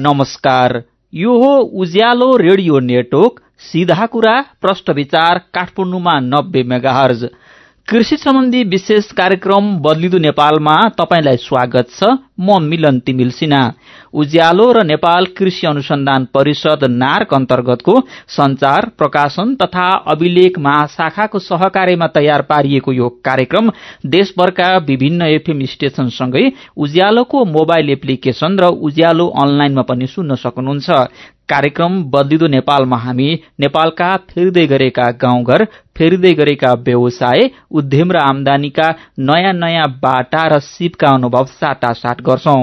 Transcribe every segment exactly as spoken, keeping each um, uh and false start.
नमस्कार। यो हो उज्यालो रेडियो नेटवर्क, सीधा कुरा प्रश्न विचार, काठमाडौँमा नब्बे मेगाहर्ज। कृषि सम्बन्धी विशेष कार्यक्रम बदलिदो नेपालमा तपाईंलाई स्वागत छ। म मिलन तिमिल सिन्हा। उज्यालो र नेपाल कृषि अनुसन्धान परिषद नार्क अन्तर्गतको संचार, प्रकाशन तथा अभिलेख महाशाखाको सहकार्यमा तयार पारिएको यो कार्यक्रम देशभरका विभिन्न एफएम स्टेशनसँगै उज्यालोको मोबाइल एप्लिकेशन र उज्यालो अनलाइनमा पनि सुन्न सक्नुहुन्छ। कार्यक्रम बदलिदो नेपालमा हामी नेपालका फेर्दै गरेका गाउँघर, फेर्दै गरेका व्यवसाय, उद्यम र आमदानीका नयाँ नयाँ बाटा र सिपका अनुभव साटासाट गर्छौं।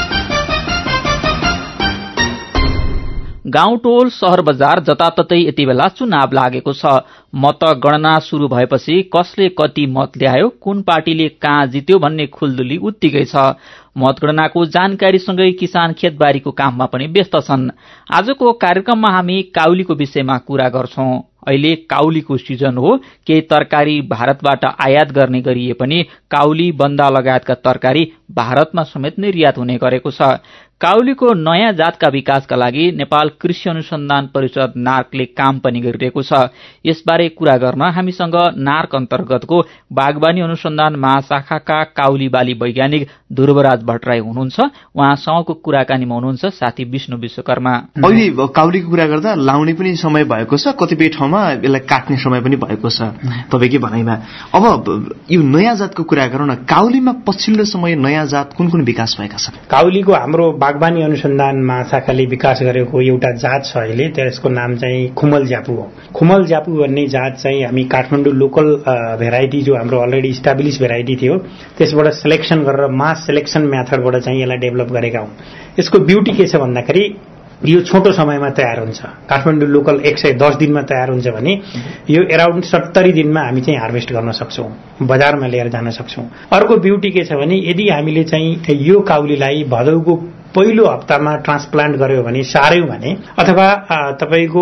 गाउँटोल शहर बजार जताततै यति बेला चुनाव लागेको छ। मतगणना शुरू भएपछि कसले कति मत ल्यायो, कुन पार्टीले कहाँ जित्यो भन्ने खुल्दुली उत्तिकै छ। मतगणनाको जानकारीसँगै किसान खेतबारीको काममा पनि व्यस्त छन्। आजको कार्यक्रममा हामी काउलीको विषयमा कुरा गर्छौं। अहिले काउलीको सिजन हो। केही तरकारी भारतबाट आयात गर्ने गरिए पनि काउली, बन्दा लगायतका तरकारी भारतमा समेत निर्यात हुने गरेको छ। काउलीको नयाँ जातका विकासका लागि नेपाल कृषि अनुसन्धान परिषद नार्कले काम पनि गरिरहेको छ। यसबारे कुरा गर्न हामीसँग नार्क अन्तर्गतको बागवानी अनुसन्धान महाशाखाका काउली बाली वैज्ञानिक ध्रुवराज भट्टराई हुनुहुन्छ। उहाँसँगको कुराकानीमा हुनुहुन्छ साथी विष्णु विश्वकर्मा। अहिले काउलीको कुरा गर्दा लाउने पनि समय भएको छ, कतिपय ठाउँमा यसलाई काट्ने समय पनि भएको छ तपाईकै भनाइमा। अब यो नयाँ जातको कुरा गरौँ न। काउलीमा पछिल्लो समय नयाँ जात कुन कुन विकास भएका छन्? काउलीको हाम्रो बागवानी अनुसन्धान महाशाखाले विकास गरेको एउटा जात छ अहिले, त्यसको नाम चाहिँ खुमल ज्यापु हो। खुमल ज्यापु भन्ने जात चाहिँ हामी काठमाडौँ लोकल भेराइटी जो हाम्रो अलरेडी इस्टाब्लिस भेराइटी थियो त्यसबाट सिलेक्सन गरेर मास सिलेक्सन मेथडबाट चाहिँ यसलाई डेभलप गरेका हौं। यसको ब्युटी के छ भन्दाखेरि यो छोटो समयमा तयार हुन्छ। काठमाडौँ लोकल एक सय दस दिनमा तयार हुन्छ भने यो एराउन्ड सत्तरी दिनमा हामी चाहिँ हार्भेस्ट गर्न सक्छौं, बजारमा लिएर जान सक्छौं। अर्को ब्युटी के छ भने यदि हामीले चाहिँ यो काउलीलाई भदौको पहिलो हप्तामा ट्रान्सप्लान्ट गर्यो भने, सार्यौं भने, अथवा तपाईको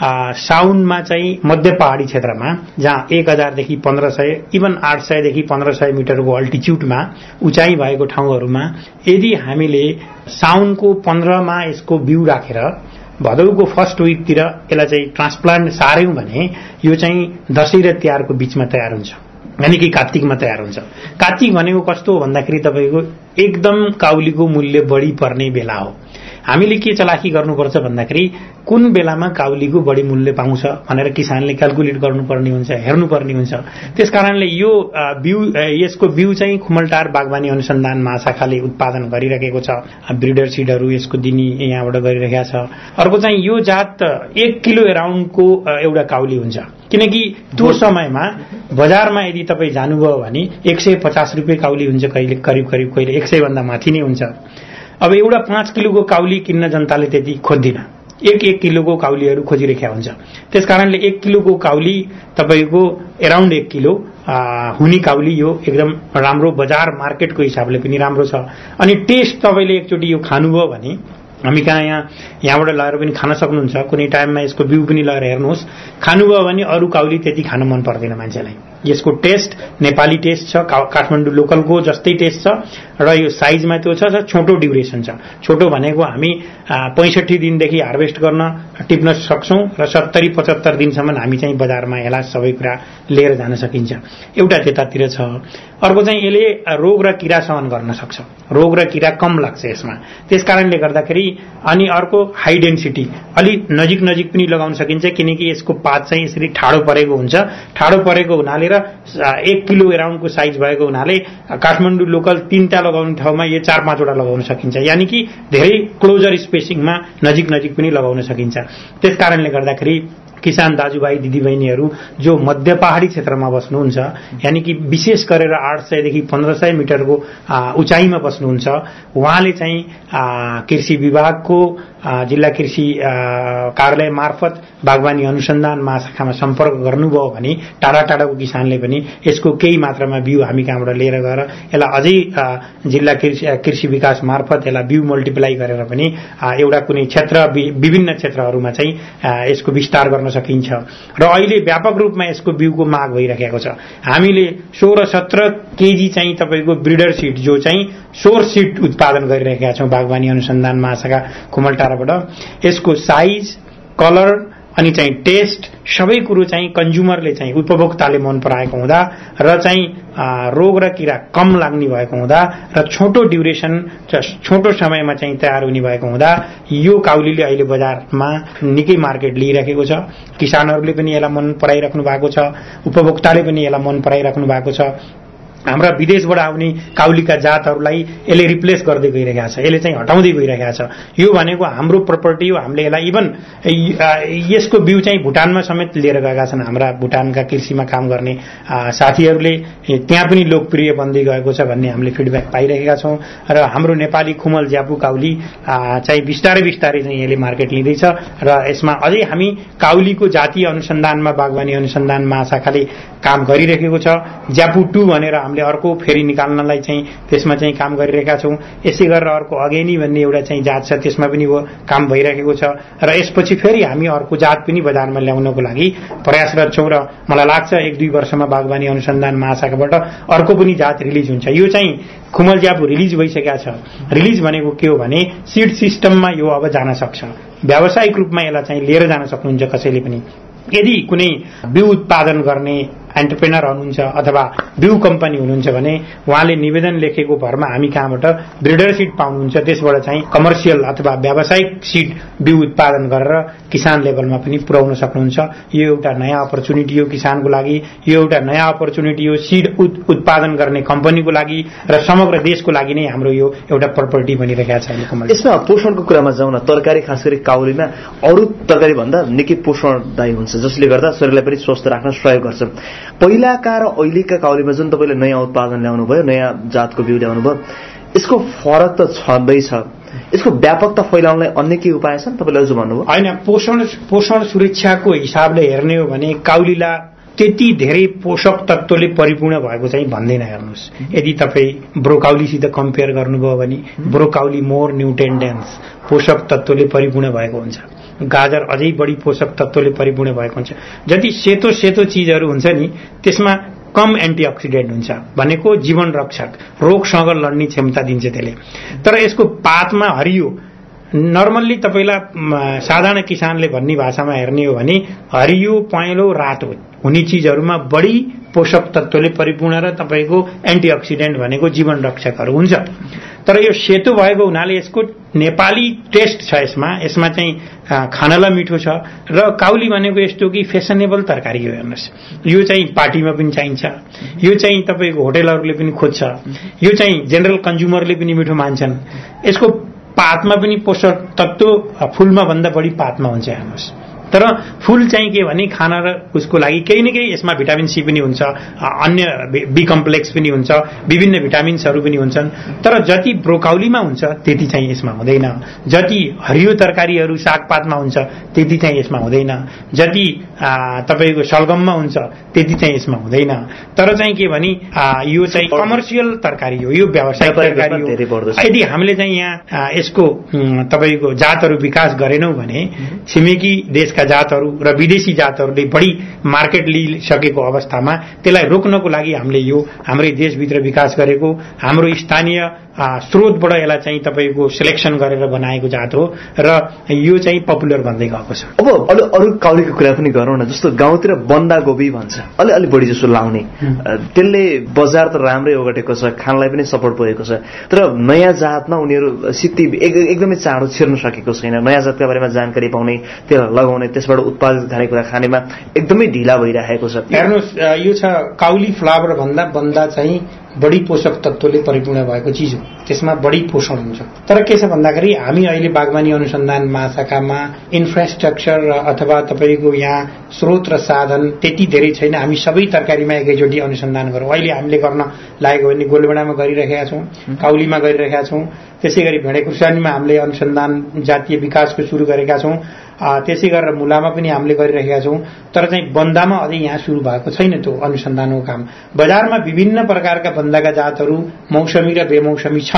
साउनमा चाहिँ मध्य पहाडी क्षेत्रमा जहाँ एक हजारदेखि पन्ध्र सय इभन आठ सयदेखि पन्ध्र सय मिटरको अल्टिच्युडमा उचाइ भएको ठाउँहरूमा यदि हामीले साउनको पन्ध्रमा यसको बिउ राखेर भदौको फर्स्ट विकतिर यसलाई चाहिँ ट्रान्सप्लान्ट सार्यौं भने यो चाहिँ दशैं र तिहारको बीचमा तयार हुन्छ, यानी कि कार्तिकमा तयार हुन्छ। कार्तिक भनेको कस्तो हो भन्दाखेरि तपाईको एकदम काउलीको मूल्य बढी पर्ने बेला हो। हामीले के चलाखी गर्नुपर्छ भन्दाखेरि कुन बेलामा काउलीको बढी मूल्य पाउँछ भनेर किसानले क्याल्कुलेट गर्नुपर्ने हुन्छ, हेर्नुपर्ने हुन्छ। त्यसकारणले यो बिउ यसको बिउ चाहिँ खुमलटार बागवानी अनुसन्धान महाशाखाले उत्पादन गरिरहेको छ। ब्रिडर सिडहरू यसको दिनी यहाँबाट गरिरहेका छ। अर्को चाहिँ यो जात एक किलो एराउन्डको एउटा काउली हुन्छ, किनकि त्यो समयमा बजारमा यदि तपाईँ जानुभयो भने एक सय पचास रुपियाँ काउली हुन्छ, कहिले करिब करिब कहिले एक सय भन्दा माथि नै हुन्छ। अब एउटा पाँच किलोको काउली किन्न जनताले त्यति खोज्दिन, एक एक किलोको काउलीहरू खोजिरहेका हुन्छ। त्यसकारणले एक किलोको काउली तपाईको एराउन्ड एक किलो हुने काउली यो एकदम राम्रो, बजार मार्केटको हिसाबले पनि राम्रो छ। अनि टेस्ट तपाईँले एकचोटि यो खानुभयो भने हामी कहाँ यहाँ यहाँबाट लगेर पनि खान सक्नुहुन्छ। कुनै टाइममा यसको बिउ पनि लगेर हेर्नुहोस्, खानुभयो भने अरू काउली त्यति खान मन पर्दैन मान्छेलाई। यसको टेस्ट नेपाली टेस्ट छ, काठमाडौँ लोकलको जस्तै टेस्ट छ र यो साइजमा त्यो छ, छोटो ड्युरेसन छ। छोटो भनेको हामी पैंसठी दिनदेखि हार्भेस्ट गर्न टिप्न सक्छौं र सत्तरी पचहत्तर दिनसम्म हामी चाहिँ बजारमा यसलाई सबै कुरा लिएर जान सकिन्छ। एउटा त्यतातिर छ। अर्को चाहिँ यसले रोग र किरा सहन गर्न सक्छ, रोग र किरा कम लाग्छ यसमा। त्यसकारणले गर्दाखेरि अनि अर्को हाई डेन्सिटी, अलि नजिक नजिक पनि लगाउन सकिन्छ, किनकि यसको पात चाहिँ यसरी ठाडो परेको हुन्छ। ठाडो परेको हुनाले र एक किलो एराउन्डको साइज भएको हुनाले काठमाडौँ लोकल तीनटा लगाउने ठाउँमा यो चार पाँचवटा लगाउन सकिन्छ, यानी कि धेरै क्लोजर स्पेसिङमा नजिक नजिक पनि लगाउन सकिन्छ। त्यसकारणले गर्दाखेरि किसान दाजुभाइ दिदीबहिनीहरू जो मध्य पहाडी क्षेत्रमा बस्नुहुन्छ, यानी कि विशेष गरेर आठ सयदेखि पन्ध्र सय मिटरको उचाइमा बस्नुहुन्छ, उहाँले चाहिँ कृषि विभागको जिल्ला कृषि कार्यालय मार्फत बागवानी अनुसन्धान महाशाखामा सम्पर्क गर्नुभयो भने टाढा टाढाको किसानले पनि यसको केही मात्रामा बिउ हामी कहाँबाट लिएर गएर यसलाई अझै जिल्ला कृषि विकास मार्फत यसलाई बिउ मल्टिप्लाई गरेर पनि एउटा कुनै क्षेत्र विभिन्न क्षेत्रहरूमा चाहिँ यसको विस्तार गर्न गर्न सकिन्छ र अहिले व्यापक रूपमा यसको बिउको माग भइरहेको छ। हामीले सोह्र सत्र केजी चाहिँ तपाईँको ब्रिडर सिड जो चाहिँ सोर सिड उत्पादन गरिरहेका छौँ बागवानी अनुसन्धान महाशाखा खुमलटाराबाट। यसको साइज, कलर अनि चाहिँ टेस्ट सबै कुरो चाहिँ कन्ज्युमरले चाहिँ उपभोक्ताले मन पराएको हुँदा र चाहिँ रोग र किरा कम लाग्ने भएको हुँदा र छोटो ड्युरेसन छोटो समयमा चाहिँ तयार हुने भएको हुँदा यो काउलीले अहिले बजारमा निकै मार्केट लिइरहेको छ। किसानहरूले पनि यसलाई मन पराइराख्नु भएको छ, उपभोक्ताले पनि यसलाई मन पराइराख्नु भएको छ। हाम्रा विदेशबाट आउने काउलीका जातहरूलाई यसले रिप्लेस गर्दै गइरहेको छ, यसले चाहिँ हटाउँदै गइरहेको छ। यो भनेको हाम्रो प्रपर्टी हो। हामीले यसलाई इभन यसको बिउ चाहिँ भुटानमा समेत लिएर गएका छन् हाम्रा भुटानका कृषिमा काम गर्ने साथीहरूले। त्यहाँ पनि लोकप्रिय बन्दै गएको छ भन्ने हामीले फिडब्याक पाइरहेका छौँ र हाम्रो नेपाली खुमल ज्यापु काउली चाहिँ बिस्तारै बिस्तारै चाहिँ यसले मार्केट लिँदैछ र यसमा अझै हामी काउलीको जातीय अनुसन्धानमा बागवानी अनुसन्धान महाशाखाले काम गरिरहेको छ। ज्यापु टू भनेर हामीले अर्को फेरि निकाल्नलाई चाहिँ त्यसमा चाहिँ काम गरिरहेका छौँ। यसै गरेर अर्को अगेनी भन्ने एउटा चाहिँ जात छ, त्यसमा पनि वो काम भइरहेको छ र यसपछि फेरि हामी अर्को जात पनि बजारमा ल्याउनको लागि प्रयासरत छौँ र मलाई लाग्छ एक दुई वर्षमा बागवानी अनुसन्धान महाशाखाबाट अर्को पनि जात रिलिज हुन्छ। यो चाहिँ खुमल ज्यापु रिलिज भइसकेको छ। रिलिज भनेको के हो भने सिड सिस्टममा यो अब जान सक्छ, व्यावसायिक रूपमा यसलाई चाहिँ लिएर जान सक्नुहुन्छ कसैले पनि। यदि कुनै बिउ उत्पादन गर्ने एन्टरप्रेनर हुनुहुन्छ अथवा बिउ कम्पनी हुनुहुन्छ भने उहाँले निवेदन लेखेको भरमा हामी कहाँबाट ब्रिडर सिड पाउनुहुन्छ, त्यसबाट चाहिँ कमर्सियल अथवा व्यावसायिक सिड बिउ उत्पादन गरेर किसान लेभलमा पनि पुर्याउन सक्नुहुन्छ। यो एउटा नयाँ अपर्च्युनिटी हो किसानको लागि, यो एउटा नयाँ अपर्च्युनिटी हो सिड उत्पादन गर्ने कम्पनीको लागि र समग्र देशको लागि नै हाम्रो यो एउटा प्रपर्टी बनिरहेको छ। यसमा पोषणको कुरामा जाउँ न, तरकारी खास गरी काउलीमा अरू तरकारी भन्दा निकै पोषणदायी हुन्छ जसले गर्दा शरीरलाई पनि स्वस्थ राख्न सहयोग गर्छ। पहिलाका र अहिलेका काउलीमा जुन तपाईँले नयाँ उत्पादन ल्याउनु भयो, नयाँ जातको बिउ ल्याउनु भयो, यसको फरक त छँदैछ। यसको व्यापकता फैलाउनलाई अन्य के उपाय छन् तपाईँले अझ भन्नुभयो? होइन, पोषण पोषण सुरक्षाको हिसाबले हेर्ने हो भने काउलीलाई त्यति धेरै पोषक तत्त्वले परिपूर्ण भएको चाहिँ भन्दैन। हेर्नुहोस्, यदि तपाईँ ब्रोकाउलीसित कम्पेयर गर्नुभयो भने ब्रोकाउली मोर न्युट्रिएन्ट डेन्स, पोषक तत्त्वले परिपूर्ण भएको हुन्छ। गाजर अझै बढी पोषक तत्त्वले परिपूर्ण भएको हुन्छ। जति सेतो सेतो चिजहरू हुन्छ नि त्यसमा कम एन्टिअक्सिडेन्ट हुन्छ भनेको जीवन रक्षक, रोगसँग लड्ने क्षमता दिन्छ त्यसले। तर यसको पातमा हरियो, नर्मल्ली तपाईँलाई साधारण किसानले भन्ने भाषामा हेर्ने हो भने हरियो पहेँलो रातो हुने चिजहरूमा बढी पोषक तत्त्वले परिपूर्ण र तपाईँको एन्टिअक्सिडेन्ट भनेको जीवन रक्षकहरू हुन्छ। तर यो सेतो भएको हुनाले यसको नेपाली टेस्ट छ यसमा यसमा चाहिँ खानलाई मिठो छ र काउली भनेको यस्तो कि फेसनेबल तरकारी हो। हेर्नुहोस्, यो चाहिँ पार्टीमा पनि चाहिन्छ, यो चाहिँ तपाईँको होटेलहरूले पनि खोज्छ, यो चाहिँ जेनरल कन्ज्युमरले पनि मिठो मान्छन्। यसको पातमा पनि पोषक तत्त्व फुलमा भन्दा बढी पातमा हुन्छ। हेर्नुहोस्, तर फूल चाहिँ के भने खाना र उसको लागि केही न केही यसमा भिटामिन सी पनि हुन्छ, अन्य बी कम्प्लेक्स पनि हुन्छ, विभिन्न भिटामिन्सहरू पनि हुन्छन्। तर जति ब्रोकाउलीमा हुन्छ त्यति चाहिँ यसमा हुँदैन, जति हरियो तरकारीहरू सागपातमा हुन्छ त्यति चाहिँ यसमा हुँदैन, जति तपाईँको सलगममा हुन्छ त्यति चाहिँ यसमा हुँदैन। तर चाहिँ के भने यो चाहिँ कमर्सियल तरकारी हो, यो व्यावसायिक तरकारी हो। यदि हामीले चाहिँ यहाँ यसको तपाईँको जातहरू विकास गरेनौँ भने छिमेकी देश जातहरू र विदेशी जातहरूले बढी मार्केट लिइसकेको अवस्थामा त्यसलाई रोक्नको लागि हामीले यो हाम्रै देशभित्र विकास गरेको हाम्रो स्थानीय स्रोतबाट यसलाई चाहिँ तपाईँको सिलेक्सन गरेर बनाएको जात हो र यो चाहिँ पपुलर भन्दै गएको छ। अब अलि अरू काउलीको कुरा पनि गरौँ न, जस्तो गाउँतिर बन्दागोपी भन्छ अलि अलि बढी जसो लाउने, त्यसले बजार त राम्रै ओगटेको छ, खानलाई पनि सपोर्ट पुगेको छ। तर नयाँ जातमा उनीहरू सित्ती एकदमै चाँडो छिर्न सकेको छैन। नयाँ जातका बारेमा जानकारी पाउने, त्यसलाई लगाउने, त्यसबाट उत्पादित खानेकुरा खानेमा एकदमै ढिला भइरहेको छ। हेर्नुहोस्, यो छ काउली फ्लावर भन्दा बन्दा चाहिँ बढी पोषक तत्त्वले परिपूर्ण भएको चिज हो, त्यसमा बढी पोषण हुन्छ। तर के छ भन्दाखेरि हामी अहिले बागवानी अनुसन्धान महाशाखामा इन्फ्रास्ट्रक्चर अथवा तपाईँको यहाँ स्रोत र साधन त्यति धेरै छैन। हामी सबै तरकारीमा एकैचोटि अनुसन्धान गरौँ। अहिले हामीले गर्न लागेको भने गोलबेडामा गरिरहेका छौँ, काउलीमा गरिरहेका छौँ, त्यसै गरी भेडे खुर्सानीमा हामीले अनुसन्धान जातीय विकासको सुरु गरेका छौँ, त्यसै गरेर मुलामा पनि हामीले गरिरहेका छौँ। तर चाहिँ बन्दामा अझै यहाँ सुरु भएको छैन त्यो अनुसन्धानको काम। बजारमा विभिन्न प्रकारका बन्दाका जातहरू मौसमी र बेमौसमी छन्,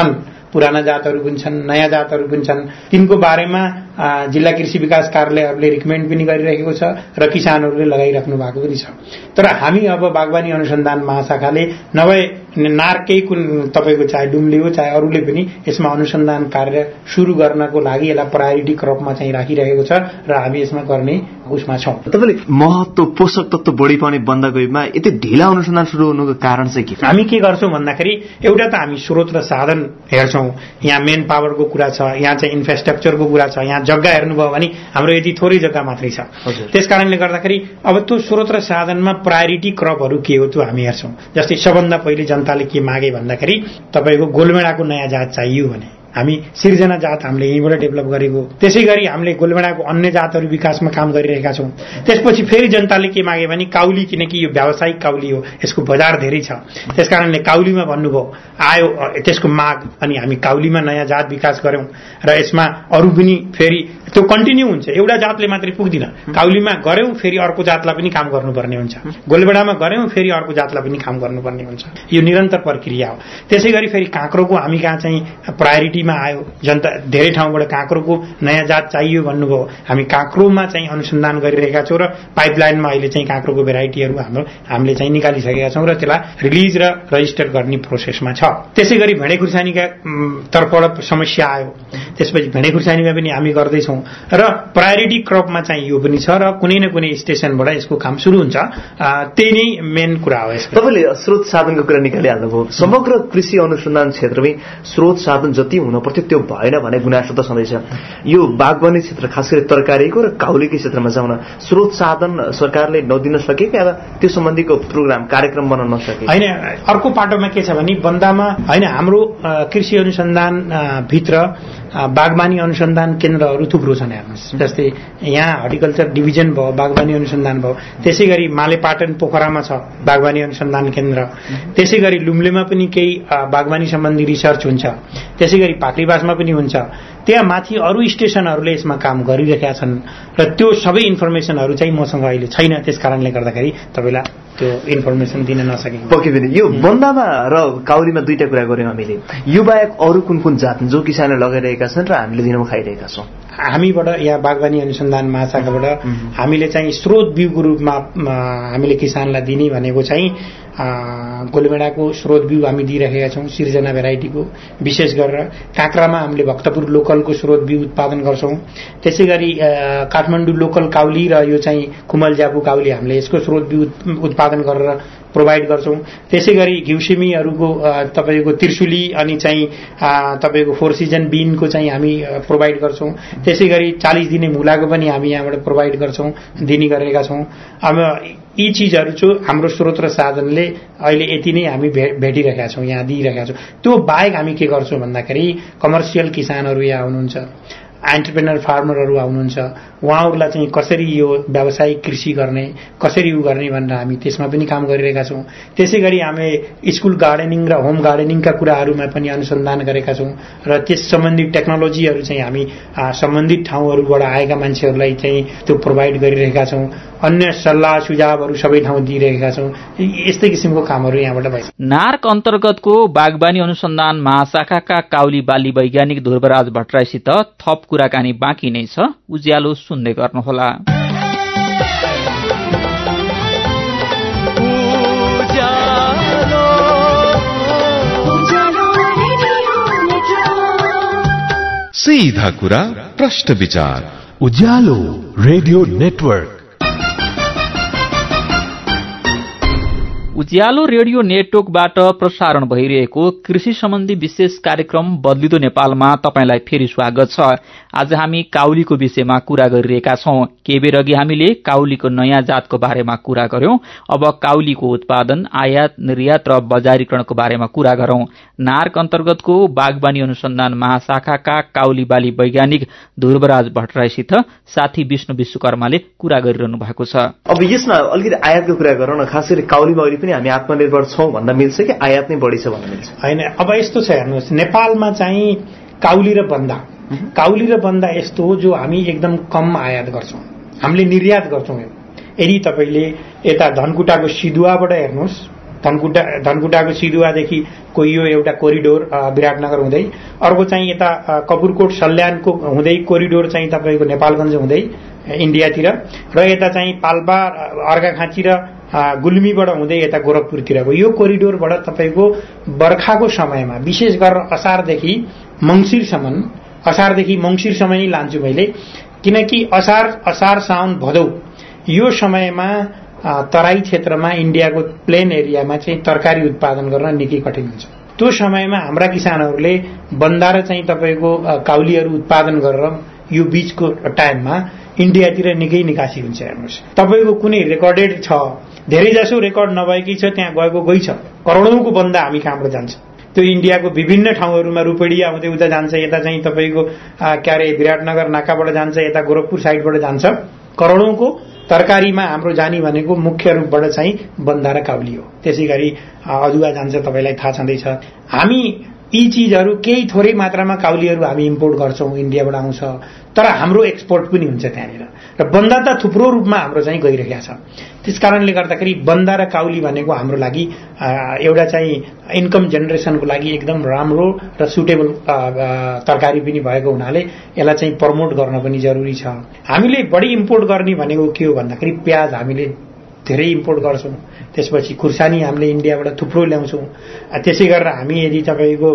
पुराना जातहरू पनि छन्, नयाँ जातहरू पनि छन्। तिनको बारेमा जिल्ला कृषि विकास कार्यालयहरूले रिकमेन्ड पनि गरिरहेको छ र किसानहरूले लगाइराख्नु भएको पनि छ। तर हामी अब बागवानी अनुसन्धान महाशाखाले नभए नार्कै कुन तपाईँको चाहे डुम्ले हो चाहे अरूले पनि यसमा अनुसन्धान कार्य सुरु गर्नको लागि यसलाई प्रायोरिटी क्रपमा चाहिँ राखिरहेको छ र हामी यसमा गर्ने उसमा छौँ। तपाईँले महत्व पोषक तत्व बढी पाउने बन्द गएमा यति ढिला अनुसन्धान सुरु हुनुको कारण चाहिँ के? हामी के गर्छौँ भन्दाखेरि एउटा त हामी स्रोत र साधन हेर्छौँ। यहाँ मेन पावरको कुरा छ, यहाँ चाहिँ इन्फ्रास्ट्रक्चरको कुरा छ, यहाँ जग्गा हेर्नुभयो भने हाम्रो यति थोरै जग्गा मात्रै छ। त्यस कारणले गर्दाखेरि अब त्यो स्रोत र साधनमा प्रायोरिटी क्रपहरू के हो त्यो हामी हेर्छौँ। जस्तै सबभन्दा पहिले जनताले के मागे भन्दाखेरि तपाईँको गोलभेडाको नयाँ जात चाहियो भने हामी सिर्जना जात हामीले यहीँबाट डेभलप गरेको। त्यसै गरी हामीले गोलभेडाको अन्य जातहरू विकासमा काम गरिरहेका छौँ। त्यसपछि फेरि जनताले के मागे भने काउली, किनकि यो व्यावसायिक काउली हो, यसको बजार धेरै छ। त्यसकारणले काउलीमा भन्नुभयो आयो त्यसको माग, अनि हामी काउलीमा नयाँ जात विकास गऱ्यौँ र यसमा अरू पनि फेरि त्यो कन्टिन्यू हुन्छ। एउटा जातले मात्रै पुग्दैन, काउलीमा गऱ्यौँ फेरि अर्को जातलाई पनि काम गर्नुपर्ने हुन्छ, गोलभेडामा गऱ्यौँ फेरि अर्को जातलाई पनि काम गर्नुपर्ने हुन्छ। यो निरन्तर प्रक्रिया हो। त्यसै गरी फेरि काँक्रोको हामी कहाँ चाहिँ प्रायोरिटी आयो, जनता धेरै ठाउँबाट काँक्रोको नयाँ जात चाहियो भन्नुभयो। हामी काँक्रोमा चाहिँ अनुसन्धान गरिरहेका छौँ र पाइपलाइनमा अहिले चाहिँ काँक्रोको भेराइटीहरू हाम्रो हामीले चाहिँ निकालिसकेका छौँ र त्यसलाई रिलिज र रजिस्टर गर्ने प्रोसेसमा छ। त्यसै गरी भेडे खुर्सानीका तर्फबाट समस्या आयो, त्यसपछि भेडे खुर्सानीमा पनि हामी गर्दैछौँ र प्रायोरिटी क्रपमा चाहिँ यो पनि छ र कुनै न कुनै स्टेसनबाट यसको काम सुरु हुन्छ। त्यही नै मेन कुरा हो। तपाईँले स्रोत साधनको कुरा निकालिहाल्नुभयो। समग्र कृषि अनुसन्धान क्षेत्रमै स्रोत साधन जति हुन पर्थ्यो त्यो भएन भने गुनासो त सधैँ छ। यो बागवानी क्षेत्र खास गरी तरकारीको र काउलीको क्षेत्रमा जाउन स्रोत साधन सरकारले नदिन सकेको या त्यो सम्बन्धीको प्रोग्राम कार्यक्रम बनाउन नसके होइन। अर्को पाटोमा के छ भने बन्दामा होइन, हाम्रो कृषि अनुसन्धान भित्र बागवानी अनुसन्धान केन्द्रहरू थुप्रो छन् हेर्नुहोस्। जस्तै यहाँ हर्टिकल्चर डिभिजन भयो, बागवानी अनुसन्धान भयो। त्यसै गरी मालेपाटन पोखरामा छ बागवानी अनुसन्धान केन्द्र। त्यसै गरी लुम्लेमा पनि केही बागवानी सम्बन्धी रिसर्च हुन्छ। त्यसै गरी पाक्रीबासमा पनि हुन्छ। त्यहाँ माथि अरू स्टेसनहरूले यसमा काम गरिरहेका छन् र त्यो सबै इन्फर्मेसनहरू चाहिँ मसँग अहिले छैन। त्यस कारणले गर्दाखेरि तपाईँलाई त्यो इन्फर्मेसन दिन नसकेको। पक्कै पनि यो बन्दामा र काउलीमा दुईटा कुरा गऱ्यौँ हामीले। यो बाहेक अरू कुन कुन जात जो किसानले लगाइरहेका छन् र हामीले दिनमा खाइरहेका छौँ? हामीबाट यहाँ बागवानी अनुसन्धान महाशाखाबाट हामीले चाहिँ स्रोत बिउको रूपमा हामीले किसानलाई दिने भनेको चाहिँ गोलभेडाको स्रोत बिउ हामी दिइरहेका छौँ, सिर्जना भेराइटीको। विशेष गरेर काँक्रामा हामीले भक्तपुर लोकलको स्रोत बिउ उत्पादन गर्छौँ। त्यसै गरी काठमाडौँ लोकल काउली र यो चाहिँ कुमल ज्यापु काउली हामीले यसको स्रोत बिउ उत्पादन गरेर प्रोभाइड गर्छौँ। त्यसै गरी घिउसिमीहरूको तपाईँको त्रिशुली अनि चाहिँ तपाईँको फोर सिजन बिनको चाहिँ हामी प्रोभाइड गर्छौँ। त्यसै गरी चालिस दिने मुलाको पनि हामी यहाँबाट प्रोभाइड गर्छौँ, दिने गरेका छौँ। अब यी चिजहरू चाहिँ हाम्रो स्रोत र साधनले अहिले यति नै हामी भे भेटिरहेका छौँ, यहाँ दिइरहेका छौँ। त्यो बाहेक हामी के गर्छौँ भन्दाखेरि कमर्सियल किसानहरू यहाँ आउनुहुन्छ, एन्टरप्रेनर फार्मरहरू आउनुहुन्छ, उहाँहरूलाई चाहिँ कसरी यो व्यावसायिक कृषि गर्ने, कसरी उ गर्ने भनेर हामी त्यसमा पनि काम गरिरहेका छौँ। त्यसै गरी हामी स्कुल गार्डनिङ र होम गार्डनिङका कुराहरूमा पनि अनुसन्धान गरेका छौँ र त्यस सम्बन्धी टेक्नोलोजीहरू चाहिँ हामी सम्बन्धित ठाउँहरूबाट आएका मान्छेहरूलाई चाहिँ त्यो प्रोभाइड गरिरहेका छौँ। अन्य सल्लाह सुझावहरू सबै ठाउँ दिइरहेका छौँ। यस्तै किसिमको कामहरू यहाँबाट भइन्छ। नार्क अन्तर्गतको बागवानी अनुसन्धान महाशाखाका काउली बाली वैज्ञानिक ध्रुवराज भट्टराईसित थप कुराकानी बाँकी नै छ। उज्यालो सुन्दै गर्नुहोला। सीधा कुरा प्रश्न विचार Ujyaalo radio network. Ujyaalo radio नेटवर्कबाट प्रसारण भइरहेको कृषि सम्बन्धी विशेष कार्यक्रम बदलिदो नेपालमा तपाईंलाई फेरि स्वागत छ। आज हामी काउलीको विषयमा कुरा गरिरहेका छौं। केही बेर अघि हामीले काउलीको नयाँ जातको बारेमा कुरा गर्यौं। अब काउलीको उत्पादन, आयात, निर्यात र बजारीकरणको बारेमा कुरा गरौं। नार्क अन्तर्गतको बागवानी अनुसन्धान महाशाखाका काउली बाली वैज्ञानिक ध्रुवराज भट्टराईसित साथी विष्णु विश्वकर्माले कुरा गरिरहनु भएको छ। अब यसमा अलिकति आयातको कुरा गरौँ न। खास गरी काउलीमा अहिले पनि हामी आत्मनिर्भर छौं भन्न मिल्छ कि आयात नै बढी छ भन्न मिल्छ? होइन, अब यस्तो छ हेर्नुहोस्, नेपालमा चाहिँ काउली र बन्दा काउली र बन्दा यस्तो हो जो हामी एकदम कम आयात गर्छौं, हामीले निर्यात गर्छौं। यदि तपाईले यता धनकुटाको सिधुवाबाट हेर्नुहोस् धनकुटा धनकुटाको सिधुवादेखि कोइयो एउटा कोरिडोर विराटनगर हुँदै, अर्को चाहिँ यता कपुरकोट सल्यानको हुँदै कोरिडोर चाहिँ तपाईँको नेपालगञ्ज हुँदै इन्डियातिर, र यता चाहिँ पाल्पा अर्घाखाँची र गुल्मीबाट हुँदै यता गोरखपुरतिरको यो कोरिडोरबाट तपाईँको बर्खाको समयमा विशेष गरेर असारदेखि मङ्सिरसम्म असारदेखि मङ्सिरसम्म नै लान्छु मैले, किनकि असार असार साउन भदौ यो समयमा तराई क्षेत्रमा इन्डियाको प्लेन एरियामा चाहिँ तरकारी उत्पादन गर्न निकै कठिन हुन्छ। त्यो समयमा हाम्रा किसानहरूले बन्दा र चाहिँ तपाईँको काउलीहरू उत्पादन गरेर यो बीचको टाइममा इन्डियातिर निकै निकासी हुन्छ। हेर्नुहोस्, तपाईँको कुनै रेकर्डेड छ, धेरै जसो रेकर्ड नभएकै छ, त्यहाँ गएको गई छ, करोडौंको बन्दा हामी कहाँबाट जान्छ। त्यो इन्डियाको विभिन्न ठाउँहरूमा रुपेडिया हुँदै उता जान्छ, यता चाहिँ तपाईँको के अरे विराटनगर नाकाबाट जान्छ, यता गोरखपुर साइडबाट जान्छ। करोडौंको तरकारीमा हाम्रो जाने भनेको मुख्य रूपबाट चाहिँ बन्दा र काउली हो। त्यसै गरी अदुवा जान्छ, तपाईँलाई थाहा छँदैछ। हामी यी चीजहरू केही थोरै मात्रामा काउलीहरू हामी इम्पोर्ट गर्छौं, इन्डियाबाट आउँछ, तर हाम्रो एक्सपोर्ट पनि हुन्छ त्यहाँनिर, र बन्दा त थुप्रो रूपमा हाम्रो चाहिँ गइरहेको छ। त्यसकारणले गर्दाखेरि बन्दा र काउली भनेको हाम्रो लागि एउटा चाहिँ इन्कम जेनेरेसनको लागि एकदम राम्रो र सुटेबल तरकारी पनि भएको हुनाले यसलाई चाहिँ प्रमोट गर्न पनि जरुरी छ। हामीले बढी इम्पोर्ट गर्ने भनेको के हो भन्दाखेरि प्याज हामीले धेरै इम्पोर्ट गर्छौं, त्यसपछि खुर्सानी हामीले इन्डियाबाट थुप्रो ल्याउँछौं। त्यसै गरेर हामी यदि तपाईको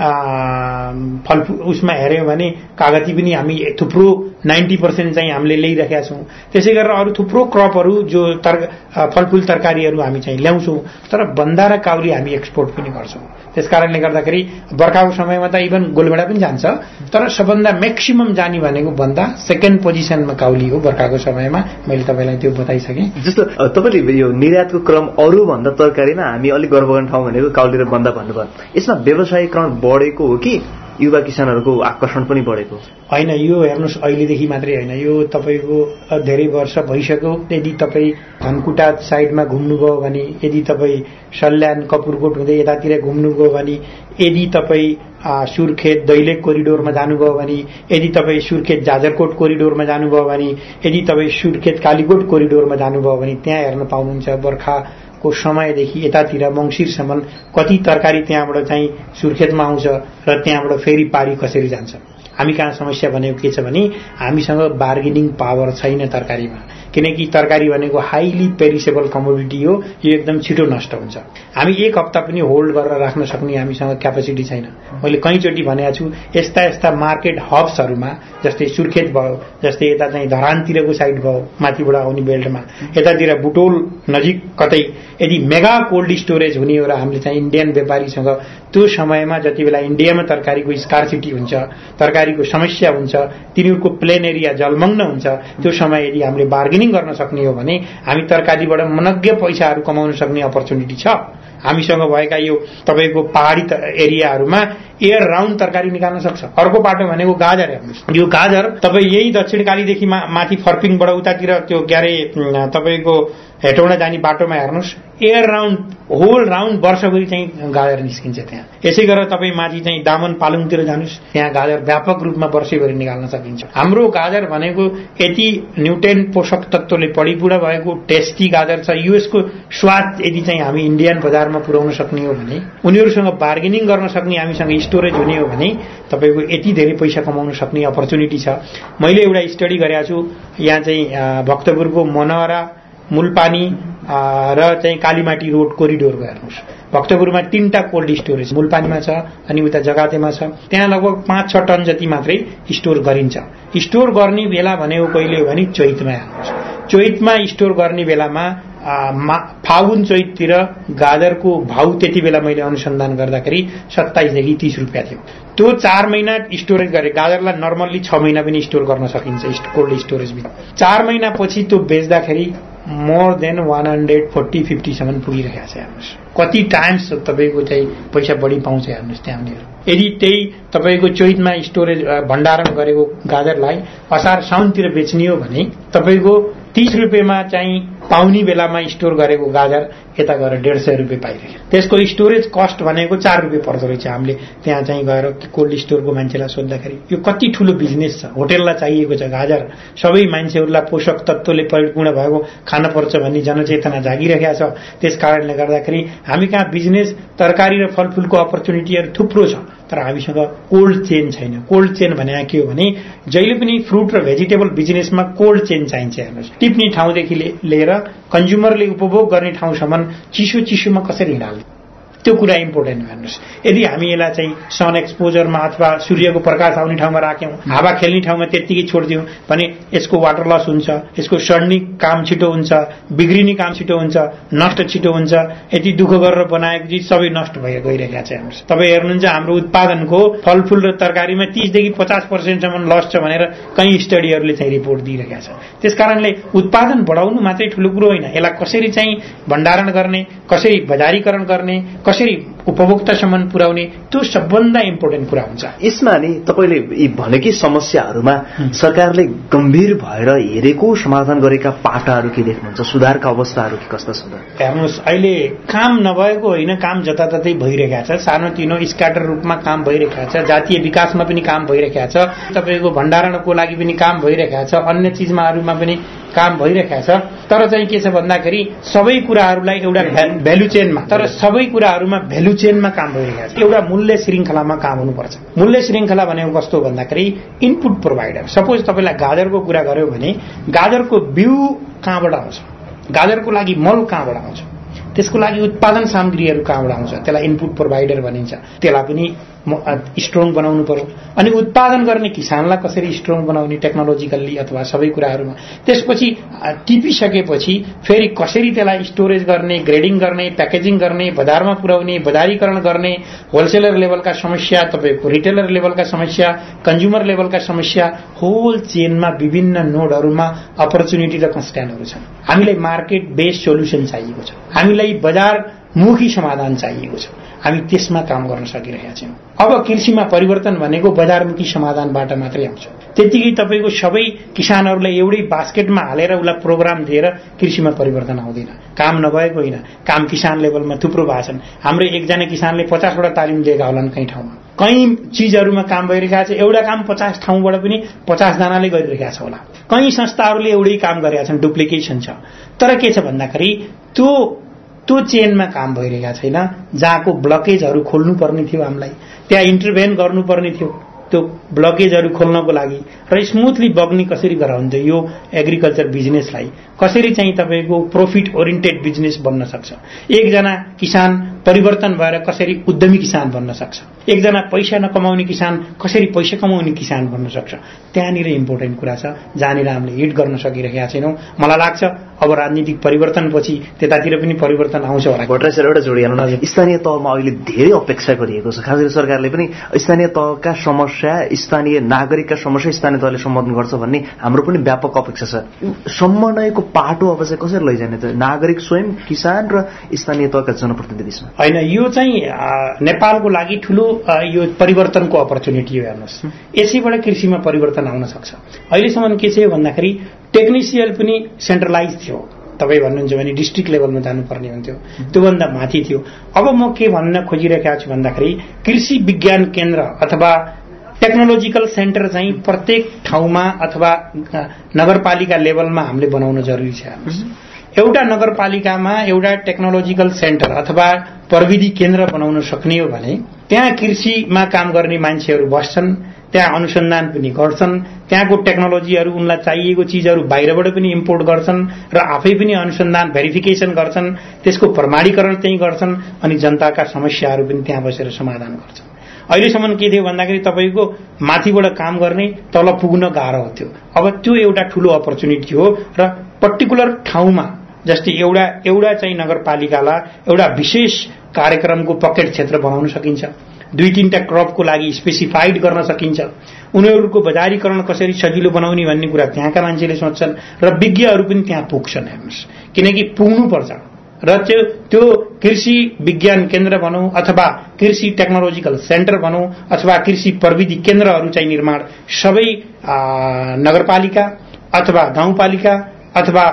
फलफुल उसमा हेर्यौं भने कागती पनि हामी थुप्रो नाइन्टी पर्सेंट चाहिँ हामीले ल्याइरहेका छौं। त्यसै गरेर अरू थुप्रो क्रपहरू जो तर फलफुल तरकारीहरू हामी चाहिँ ल्याउँछौं, तर बन्दा र काउली हामी एक्सपोर्ट पनि गर्छौं। त्यसकारणले गर्दाखेरि बर्खाको समयमा त इभन गोलभेडा पनि जान्छ, तर सबभन्दा म्याक्सिमम जाने भनेको बन्दा, सेकेन्ड पोजिसनमा काउली हो बर्खाको समयमा। मैले तपाईलाई त्यो बताइसकेँ। जस्तो तपाईले यो निर्यातको क्रम अरू भन्दा तरकारीमा हामी अलिक गर्व गर्ने ठाउँ भनेको काउली र बन्दा भन्नुभयो, यसमा व्यवसायीकरण बढेको हो कि युवा किसानहरूको आकर्षण पनि बढेको? होइन, यो हेर्नुहोस् अहिलेदेखि मात्रै होइन, यो तपाईँको धेरै वर्ष भइसक्यो। यदि तपाईँ धनकुटा साइडमा घुम्नुभयो भने, यदि तपाईँ सल्यान कपुरकोट हुँदै यतातिर घुम्नुभयो भने, यदि तपाईँ सुर्खेत दैलेख कोरिडोरमा जानुभयो भने, यदि तपाईँ सुर्खेत जाजरकोट कोरिडोरमा जानुभयो भने, यदि तपाईँ सुर्खेत कालीकोट कोरिडोरमा जानुभयो भने त्यहाँ हेर्न पाउनुहुन्छ बर्खा को समयदेखि यतातिर मङ्सिरसम्म कति तरकारी त्यहाँबाट चाहिँ सुर्खेतमा आउँछ र त्यहाँबाट फेरि पारी कसरी जान्छ। हामी कहाँ समस्या भनेको के छ भने हामीसँग बार्गेनिङ पावर छैन तरकारीमा, किनकि तरकारी भनेको हाइली पेरिसेबल कमोडिटी हो, यो एकदम छिटो नष्ट हुन्छ। हामी एक हप्ता पनि होल्ड गरेर राख्न सक्ने हामीसँग क्यापेसिटी छैन। मैले कहीँचोटि भनेको छु, यस्ता यस्ता मार्केट हब्सहरूमा जस्तै सुर्खेत भयो, जस्तै यता चाहिँ धरानतिरको साइड भयो, माथिबाट आउने बेल्टमा, यतातिर बुटोल नजिक कतै यदि मेगा कोल्ड स्टोरेज हुने हो र हामीले चाहिँ इन्डियन व्यापारीसँग त्यो समयमा जति बेला इन्डियामा तरकारीको स्कार्सिटी हुन्छ, तरकारीको समस्या हुन्छ, तिनीहरूको प्लेन एरिया जलमग्न हुन्छ, त्यो समय यदि हामीले बार्गेनिङ गर्न सक्ने हो भने हामी तरकारीबाट मनज्ञ पैसाहरू कमाउन सक्ने अपर्च्युनिटी छ। हामीसँग भएका यो तपाईको पहाडी एरियाहरूमा एयर राउन्ड तरकारी निकाल्न सक्छ। अर्को बाटो भनेको गाजर। हेर्नुहोस्, यो गाजर तपाईँ यही दक्षिणकालीदेखि माथि फर्पिङबाट उतातिर त्यो क्यारे तपाईँको हेटौडा जाने बाटोमा हेर्नुहोस्, एयर राउन्ड होल राउन्ड वर्षभरि चाहिँ गाजर निस्किन्छ त्यहाँ। यसै गरेर तपाईँ माथि चाहिँ दामन पालुङतिर जानुहोस्, त्यहाँ गाजर व्यापक रूपमा वर्षैभरि निकाल्न सकिन्छ। हाम्रो गाजर भनेको यति न्युट्रिएन्ट पोषक तत्त्वले परिपूर्ण भएको टेस्टी गाजर छ। युएसको स्वाद यदि चाहिँ हामी इन्डियन बजारमा पुर्याउन सक्ने हो भने, उनीहरूसँग बार्गेनिङ गर्न सक्ने हामीसँग स्टोरेज हुने हो भने तपाईँको यति धेरै पैसा कमाउन सक्ने अपर्च्युनिटी छ। मैले एउटा स्टडी गरेको छु, यहाँ चाहिँ भक्तपुरको मनहरा, मुलपानी र चाहिँ कालीमाटी रोड कोरिडोरको हेर्नुहोस्, भक्तपुरमा तीनटा कोल्ड स्टोरेज मुलपानीमा छ अनि उता जगातेमा छ। त्यहाँ लगभग पाँच छ टन जति मात्रै स्टोर गरिन्छ। स्टोर गर्ने बेला भनेको कहिले हो भने चैतमा। हेर्नुहोस्, चैतमा स्टोर गर्ने बेलामा फागुन चैततिर गाजरको भाउ त्यति बेला मैले अनुसन्धान गर्दाखेरि सत्ताइसदेखि तीस रुपियाँ थियो। त्यो चार महिना स्टोरेज गरे गाजरलाई नर्मल्ली छ महिना पनि स्टोर गर्न सकिन्छ कोल्ड स्टोरेज भित्र। चार महिना पछि त्यो बेच्दाखेरि more than one hundred forty फिफ्टीसम्म पुगिरहेको छ। हेर्नुहोस् कति टाइम्स तपाईँको चाहिँ पैसा बढी पाउँछ। हेर्नुहोस् त्यहाँनिर यदि त्यही तपाईँको चैतमा स्टोरेज भण्डारण गरेको गाजरलाई असार साउनतिर बेच्ने हो भने तपाईँको तीस रुपियाँमा चाहिँ पाउने बेलामा स्टोर गरेको गाजर यता गएर डेढ सय रुपियाँ पाइरहेको, त्यसको स्टोरेज कस्ट भनेको चार रुपियाँ पर्दो रहेछ। हामीले त्यहाँ चाहिँ गएर कोल्ड स्टोरको मान्छेलाई सोद्धाखेरि यो कति ठूलो बिजनेस छ, होटेललाई चाहिएको छ गाजर, सबै मान्छेहरूलाई पोषक तत्त्वले परिपूर्ण भएको खान पर्छ भन्ने जनचेतना जागिरहेको छ। त्यस कारणले गर्दाखेरि हामी कहाँ बिजनेस तरकारी र फलफूलको अपर्च्युनिटीहरू थुप्रो छ, तर हामीसँग कोल्ड चेन छैन। कोल्ड चेन भने के हो भने जहिले पनि फ्रुट र भेजिटेबल बिजनेसमा कोल्ड चेन चाहिन्छ। हेर्नुहोस्, टिप्ने ठाउँदेखि लिएर कन्ज्युमरले उपभोग गर्ने ठाउँसम्म चिसो चिसोमा कसरी हिँडाल्ने, त्यो कुरा इम्पोर्टेन्ट हो। हेर्नुहोस्, यदि हामी यसलाई चाहिँ सन एक्सपोजरमा अथवा सूर्यको प्रकाश आउने ठाउँमा राख्यौं, हावा खेल्ने ठाउँमा त्यत्तिकै छोडिदियौं भने यसको वाटर लस हुन्छ, यसको सड्ने काम छिटो हुन्छ, बिग्रिने काम छिटो हुन्छ, नष्ट छिटो हुन्छ। यति दुःख गरेर बनाएको चिज सबै नष्ट भएर गइरहेका छ। हेर्नुहोस्, तपाईँ हेर्नुहुन्छ हाम्रो उत्पादनको फलफूल र तरकारीमा तीसदेखि पचास पर्सेन्टसम्म लस छ भनेर कई स्टडीहरूले चाहिँ रिपोर्ट दिइरहेका छ। त्यसकारणले उत्पादन बढाउनु मात्रै ठूलो कुरो होइन, यसलाई कसरी चाहिँ भण्डारण गर्ने, कसरी बजारीकरण गर्ने, कसरी उपभोक्तासम्म पुर्याउने, त्यो सबभन्दा इम्पोर्टेन्ट कुरा हुन्छ। यसमा नि तपाईँले यी भनेकै समस्याहरूमा सरकारले गम्भीर भएर हेरेको समाधान गरेका पाटाहरू के देख्नुहुन्छ, सुधारका अवस्थाहरू के कस्ता छन्? हेर्नुहोस्, अहिले काम नभएको होइन, काम जताततै भइरहेका छ, सानोतिनो स्क्याटर रूपमा काम भइरहेका छ, जातीय विकासमा पनि काम भइरहेका छ, तपाईँको भण्डारणको लागि पनि काम भइरहेका छ, अन्य चिजमाहरूमा पनि काम भइरहेका छ। तर चाहिँ के छ भन्दाखेरि सबै कुराहरूलाई एउटा भ्यालु चेनमा, तर सबै कुराहरूमा भ्यालु चेनमा काम भइरहेका छ। एउटा मूल्य श्रृङ्खलामा काम हुनुपर्छ। मूल्य श्रृङ्खला भनेको कस्तो भन्दाखेरि इनपुट प्रोभाइडर। सपोज तपाईँलाई गाजरको कुरा गर्यो भने गाजरको बिउ कहाँबाट आउँछ, गाजरको लागि मल कहाँबाट आउँछ, त्यसको लागि उत्पादन सामग्रीहरू कहाँबाट आउँछ, त्यसलाई इनपुट प्रोभाइडर भनिन्छ। त्यसलाई पनि स्ट्रङ बनाउनु पर्यो। अनि उत्पादन गर्ने किसानलाई कसरी स्ट्रङ बनाउने टेक्नोलोजिकल्ली अथवा सबै कुराहरूमा। त्यसपछि टिपिसकेपछि फेरि कसरी त्यसलाई स्टोरेज गर्ने, ग्रेडिङ गर्ने, प्याकेजिङ गर्ने, बजारमा पुर्याउने, बजारीकरण गर्ने, होलसेलर लेभलका समस्या, तपाईँको रिटेलर लेभलका समस्या, कन्ज्युमर लेभलका समस्या, होल चेनमा विभिन्न नोडहरूमा अपर्च्युनिटी र कन्स्ट्यान्टहरू छन्। हामीलाई मार्केट बेस्ड सोल्युसन चाहिएको छ, हामीलाई बजारमुखी समाधान चाहिएको छ, हामी त्यसमा काम गर्न सकिरहेका छौँ। अब कृषिमा परिवर्तन भनेको बजारमुखी समाधानबाट मात्रै आउँछ। त्यतिकै तपाईँको सबै किसानहरूलाई एउटै बास्केटमा हालेर उसलाई प्रोग्राम दिएर कृषिमा परिवर्तन आउँदैन। काम नभएको होइन, काम किसान लेभलमा थुप्रो भएको छन्। हाम्रो एकजना किसानले पचासवटा तालिम दिएका होलान् कहीँ ठाउँमा, कई चिजहरूमा काम भइरहेका छ। एउटा काम पचास ठाउँबाट पनि पचासजनाले गरिरहेका छ होला। कई संस्थाहरूले एउटै काम गरेका छन्, डुप्लिकेसन छ। तर के छ भन्दाखेरि त्यो त्यो चेनमा काम भइरहेका छैन। जहाँको ब्लकेजहरू खोल्नुपर्ने थियो, हामीलाई त्यहाँ इन्टरभेन गर्नुपर्ने थियो। त्यो ब्लकेजहरू खोल्नको लागि र स्मुथली बग्ने कसरी गराउँदै यो एग्रिकल्चर बिजनेसलाई कसरी चाहिँ तपाईँको प्रोफिट ओरिएन्टेड बिजनेस बन्न सक्छ, एकजना किसान परिवर्तन भएर कसरी उद्यमी किसान बन्न सक्छ, एकजना पैसा नकमाउने किसान कसरी पैसा कमाउने किसान बन्न सक्छ, त्यहाँनिर इम्पोर्टेन्ट कुरा छ जहाँनिर हामीले हिट गर्न सकिरहेका छैनौँ। मलाई लाग्छ अब राजनीतिक परिवर्तनपछि त्यतातिर पनि परिवर्तन आउँछ होला। भट्टराई सर, एउटा जोडिहाल्नु न, स्थानीय तहमा अहिले धेरै अपेक्षा गरिएको छ। खास गरी सरकारले पनि स्थानीय तहका समस्या, स्थानीय नागरिकका समस्या स्थानीय तहले सम्बोधन गर्छ भन्ने हाम्रो पनि व्यापक अपेक्षा छ। समन्वयको पाटो अब चाहिँ कसरी लैजाने त, नागरिक स्वयं, किसान र स्थानीय तहका जनप्रतिनिधि बीचमा? होइन, यो चाहिँ नेपालको लागि ठूलो यो परिवर्तनको अपर्च्युनिटी हो। हेर्नुहोस्, यसैबाट कृषिमा परिवर्तन आउन सक्छ। अहिलेसम्म के छ भन्दाखेरि टेक्निसियल पनि सेन्ट्रलाइज थियो। तपाईँ भन्नुहुन्छ भने डिस्ट्रिक्ट लेभलमा जानुपर्ने हुन्थ्यो, त्योभन्दा माथि थियो। अब म के भन्न खोजिरहेका छु भन्दाखेरि कृषि विज्ञान केन्द्र अथवा टेक्नोलोजिकल सेन्टर चाहिँ प्रत्येक ठाउँमा अथवा नगरपालिका लेभलमा हामीले बनाउन जरुरी छ। एउटा नगरपालिकामा एउटा टेक्नोलोजिकल सेन्टर अथवा प्रविधि केन्द्र बनाउन सक्ने हो भने त्यहाँ कृषिमा काम गर्ने मान्छेहरू बस्छन्, त्यहाँ अनुसन्धान पनि गर्छन्, त्यहाँको टेक्नोलोजीहरू उनलाई चाहिएको चिजहरू बाहिरबाट पनि इम्पोर्ट गर्छन् र आफै पनि अनुसन्धान भेरिफिकेसन गर्छन्, त्यसको प्रमाणीकरण त्यही गर्छन् अनि जनताका समस्याहरू पनि त्यहाँ बसेर समाधान गर्छन्। अहिलेसम्म के थियो भन्दाखेरि तपाईँको माथिबाट काम गर्ने तल पुग्न गाह्रो हुन्थ्यो। अब त्यो एउटा ठूलो अपर्च्युनिटी हो र पर्टिकुलर ठाउँमा जस्तै एउटा एउटा चाहिँ नगरपालिकालाई एउटा विशेष कार्यक्रमको पकेट क्षेत्र बनाउन सकिन्छ, दुई तीनटा क्रपको लागि स्पेसिफाइड गर्न सकिन्छ, उनीहरूको बजारीकरण कसरी सजिलो बनाउने भन्ने कुरा त्यहाँका मान्छेले सोच्छन् र विज्ञहरू पनि त्यहाँ पुग्छन्। हेर्नुहोस्, किनकि पुग्नुपर्छ र त्यो त्यो कृषि विज्ञान केन्द्र भनौँ अथवा कृषि टेक्नोलोजिकल सेन्टर भनौँ अथवा कृषि प्रविधि केन्द्रहरू चाहिँ निर्माण सबै नगरपालिका अथवा गाउँपालिका अथवा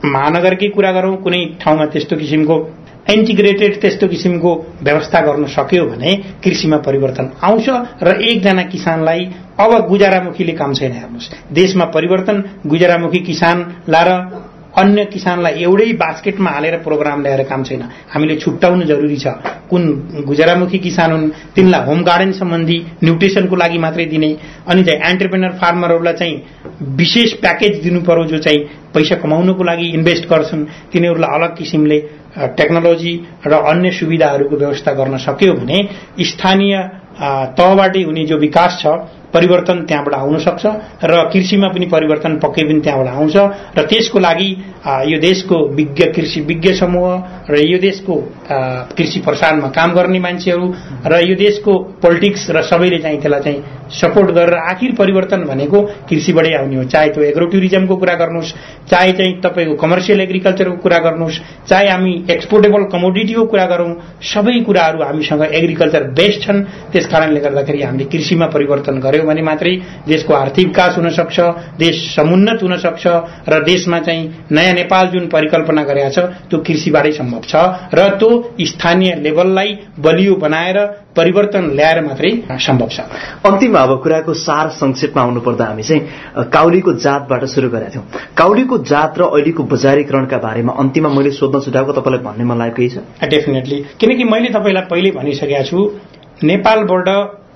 महानगरकै कुरा गरौँ, कुनै ठाउँमा त्यस्तो किसिमको इन्टिग्रेटेड त्यस्तो किसिमको व्यवस्था गर्न सक्यो भने कृषिमा परिवर्तन आउँछ र एकजना किसानलाई अब गुजारामुखीले काम छैन। हेर्नुहोस्, देशमा परिवर्तन गुजारामुखी किसानलाई र अन्य किसानलाई एउटै बास्केटमा हालेर प्रोग्राम ल्याएर काम छैन। हामीले छुट्याउनु जरुरी छ। कुन गुजारामुखी किसान हुन् तिनलाई होम गार्डन सम्बन्धी न्युट्रिसनको लागि मात्रै दिने, अनि चाहिँ एन्टरप्रेनर फार्मरहरूलाई चाहिँ विशेष प्याकेज दिनु पर्यो जो चाहिँ पैसा कमाउनको लागि इन्भेस्ट गर्छन्, तिनीहरूलाई अलग किसिमले टेक्नोलोजी र अन्य सुविधाहरूको व्यवस्था गर्न सक्यो भने स्थानीय तहबाटै हुने जो विकास छ परिवर्तन त्यहाँबाट आउन सक्छ र कृषिमा पनि परिवर्तन पक्कै पनि त्यहाँबाट आउँछ। र त्यसको लागि यो देशको विज्ञ कृषि विज्ञ समूह र यो देशको कृषि प्रसारमा काम गर्ने मान्छेहरू र यो देशको पोलिटिक्स र सबैले चाहिँ त्यसलाई चाहिँ सपोर्ट गरेर आखिर परिवर्तन भनेको कृषिबाटै आउने हो। चाहे त्यो एग्रो टुरिज्मको कुरा गर्नुहोस्, चाहे चाहिँ तपाईँको कमर्सियल एग्रिकल्चरको कुरा गर्नुहोस्, चाहे हामी एक्सपोर्टेबल कमोडिटीको कुरा गरौँ, सबै कुराहरू हामीसँग एग्रिकल्चर बेस्ड छन्। त्यस कारणले गर्दाखेरि हामीले कृषिमा परिवर्तन गर्यौं भने मात्रै देशको आर्थिक विकास हुन सक्छ, देश समुन्नत हुन सक्छ र देशमा चाहिँ नयाँ नेपाल जुन परिकल्पना गरेका छ त्यो कृषिबाटै सम्भव छ र त्यो स्थानीय लेभललाई बलियो बनाएर परिवर्तन ल्याएर मात्रै सम्भव छ। अन्तिममा अब कुराको सार संक्षेपमा आउनुपर्दा हामी चाहिँ काउलीको जातबाट सुरु गरेका थियौं। काउलीको जात र अहिलेको बजारीकरणका बारेमा अन्तिममा मैले सोध्न सुझावको तपाईँलाई भन्ने मन लागेको छ? डेफिनेटली, किनकि मैले तपाईँलाई पहिले भनिसकेको छु नेपालबाट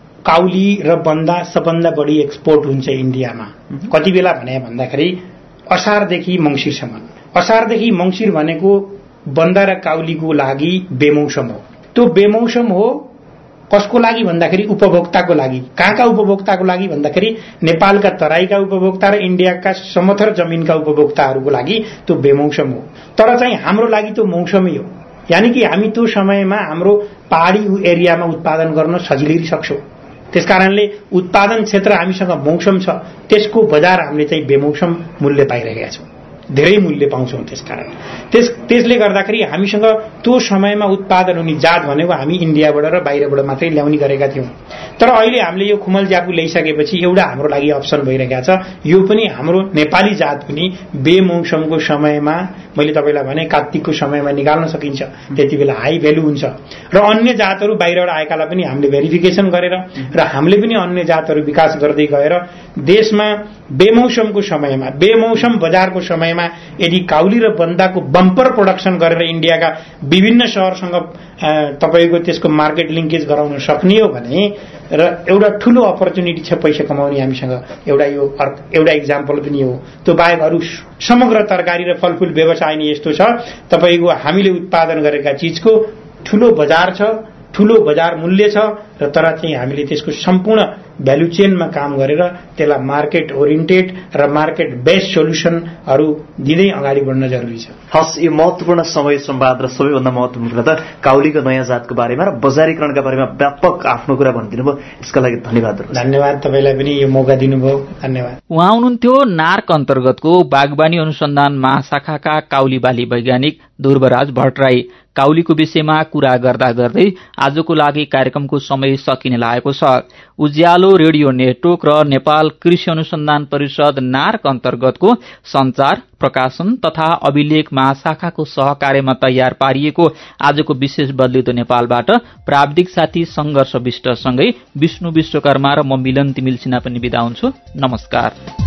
काउली र बन्दा सबभन्दा बढी एक्सपोर्ट हुन्छ इन्डियामा। कति बेला भने भन्दाखेरि असारदेखि मङ्सिरसम्म। असारदेखि मङ्सिर भनेको बन्दा र काउलीको लागि बेमौसम हो। त्यो बेमौसम हो कसको लागि भन्दाखेरि उपभोक्ताको लागि। कहाँका उपभोक्ताको लागि भन्दाखेरि नेपालका तराईका उपभोक्ता र इन्डियाका समथर जमिनका उपभोक्ताहरूको लागि त्यो बेमौसम हो। तर चाहिँ हाम्रो लागि त्यो मौसमी हो, यानि कि हामी त्यो समयमा हाम्रो पहाडी एरियामा उत्पादन गर्न सजिलै सक्छौं। त्यसकारणले उत्पादन क्षेत्र हामीसँग मौसम छ, त्यसको बजार हामीले चाहिँ बेमौसम मूल्य पाइरहेका छौं, धेरै मूल्य पाउँछौं। त्यसकारण त्यस त्यसले गर्दाखेरि हामीसँग त्यो समयमा उत्पादन हुने जात भनेको हामी इन्डियाबाट र बाहिरबाट मात्रै ल्याउने गरेका थियौं। तर अहिले हामीले यो खुमल ज्यापु ल्याइसकेपछि एउटा हाम्रो लागि अप्सन भइरहेको छ, यो पनि हाम्रो नेपाली जात पनि बेमौसमको समयमा, मैले तपाईलाई भने कात्तिकको समयमा निकाल्न सकिन्छ, त्यति बेला हाई भ्यालु हुन्छ र अन्य जातहरू बाहिरबाट आएकालाई पनि हामीले भेरिफिकेसन गरेर र हामीले पनि अन्य जातहरू विकास गर्दै गएर देशमा बेमौसमको समयमा, बेमौसम बजारको समयमा यदि काउली र बन्दाको बम्पर प्रोडक्सन गरेर इन्डियाका विभिन्न शहरसँग तपाईको त्यसको मार्केट लिङ्केज गराउन सक्ने हो भने र एउटा ठूलो अपर्च्युनिटी छ पैसा कमाउने हामीसँग। एउटा यो एउटा इक्जाम्पल पनि हो। त्यो बाहेक अरू समग्र तरकारी र फलफूल व्यवसाय नै यस्तो छ, तपाईको हामीले उत्पादन गरेका चीजको ठूलो बजार छ, ठूलो बजार मूल्य छ र तर चाहिँ हामीले त्यसको सम्पूर्ण भ्यालु चेनमा काम गरेर त्यसलाई मार्केट ओरिएन्टेड र मार्केट बेस्ड सोल्युसनहरू दिँदै अगाडि बढ्न जरुरी छ। हस्, यो महत्त्वपूर्ण समय संवाद र सबैभन्दा महत्त्वपूर्ण कुरा त काउलीको नयाँ जातको बारेमा र बजारीकरणका बारेमा व्यापक आफ्नो कुरा भनिदिनु भयो, यसका लागि धन्यवाद। धन्यवाद, तपाईलाई पनि यो मौका दिनुभयो, धन्यवाद। उहाँ हुनुहुन्थ्यो नार्क अन्तर्गतको बागवानी अनुसन्धान महाशाखाका काउली बाली वैज्ञानिक ध्रुवराज भट्टराई। काउलीको विषयमा कुरा गर्दा गर्दै आजको लागि कार्यक्रमको समय सकिने लागेको छ। उज्यालो रेडियो नेटवर्क र नेपाल कृषि अनुसन्धान परिषद नार्क अन्तर्गतको संचार, प्रकाशन तथा अभिलेख महाशाखाको सहकार्यमा तयार पारिएको आजको विशेष बदलिदो नेपालबाट प्राविधिक साथी संघर्ष विष्टसँगै विष्णु विश्वकर्मा र म मिलन तिमिल सिन्हा पनि बिदा हुन्छु। नमस्कार।